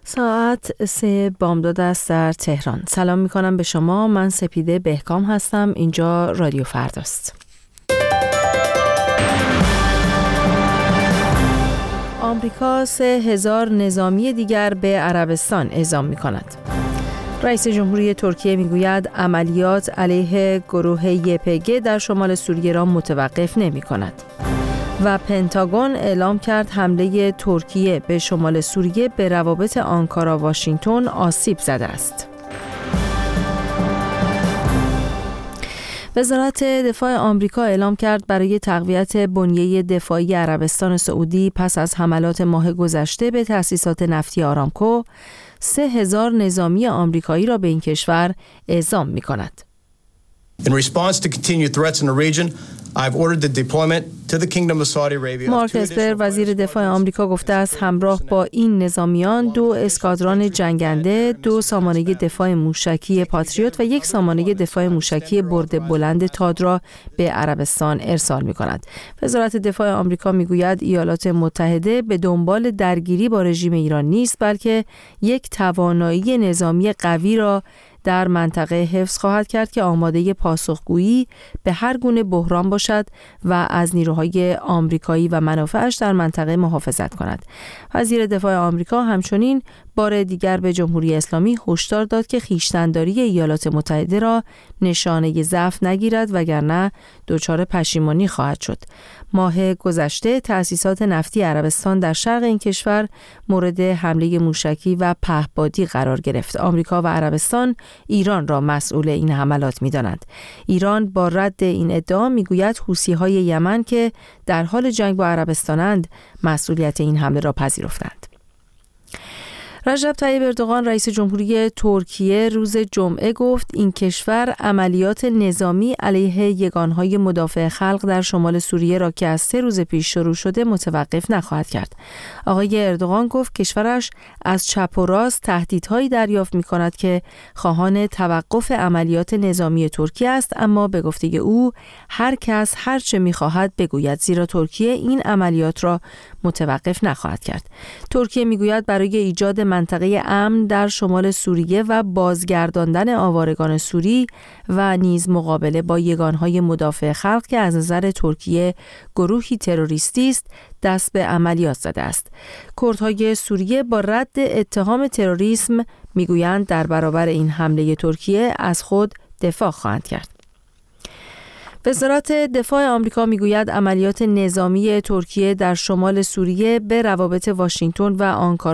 ساعت 3 بامداد است در تهران. سلام میکنم به شما. من سپیده بهکام هستم. اینجا رادیو فرداست. آمریکا 3000 نظامی دیگر به عربستان اعزام میکند. رئیس جمهوری ترکیه میگوید عملیات علیه گروه YPG در شمال سوریه را متوقف نمیکند. و پنتاگون اعلام کرد حمله ترکیه به شمال سوریه به روابط آنکارا واشنگتن آسیب زده است. وزارت دفاع آمریکا اعلام کرد برای تقویت بنیه دفاعی عربستان سعودی پس از حملات ماه گذشته به تأسیسات نفتی آرامکو 3000 نظامی آمریکایی را به این کشور اعزام می‌کند. In response to continued threats in the region, I've ordered the deployment to the Kingdom of Saudi Arabia. مارک اسپر وزیر دفاع آمریکا گفته است همراه با این نظامیان 2 اسکادران جنگنده، 2 سامانه دفاع موشکی پاتریوت و 1 سامانه دفاع موشکی برد بلند تاد را به عربستان ارسال می‌کند. وزارت دفاع آمریکا می‌گوید ایالات متحده به دنبال درگیری با رژیم ایران نیست، بلکه یک توانایی نظامی قوی را در منطقه حفظ خواهد کرد که آماده پاسخگویی به هر گونه بحران باشد و از نیروهای آمریکایی و منافعش در منطقه محافظت کند. وزیر دفاع آمریکا همچنین بار دیگر به جمهوری اسلامی هشدار داد که خویشتن‌داری ایالات متحده را نشانه ضعف نگیرد وگرنه دچار پشیمانی خواهد شد. ماه گذشته تأسیسات نفتی عربستان در شرق این کشور مورد حمله موشکی و پهپادی قرار گرفت. آمریکا و عربستان ایران را مسئول این حملات می‌دانند. ایران با رد این ادعا میگوید حوثی‌های یمن که در حال جنگ با عربستانند مسئولیت این حمله را پذیرفتند. رجب طیب اردوغان رئیس جمهوری ترکیه روز جمعه گفت این کشور عملیات نظامی علیه یگانهای مدافع خلق در شمال سوریه را که از 3 روز پیش شروع شده متوقف نخواهد کرد. آقای اردوغان گفت کشورش از چپ و راست تهدیدهایی دریافت می‌کند که خواهان توقف عملیات نظامی ترکیه است، اما به گفته او هر کس هر چه می‌خواهد بگوید، زیرا ترکیه این عملیات را متوقف نخواهد کرد. ترکیه میگوید برای ایجاد منطقه امن در شمال سوریه و بازگرداندن آوارگان سوری و نیز مقابله با یگانهای مدافع خلق که از نظر ترکیه گروهی تروریستی است دست به عملیات زده است. کردهای سوریه با رد اتهام تروریسم میگویند در برابر این حمله ترکیه از خود دفاع خواهند کرد. وزارت دفاع آمریکا میگوید عملیات نظامی ترکیه در شمال سوریه به روابط واشنگتن و آنکارا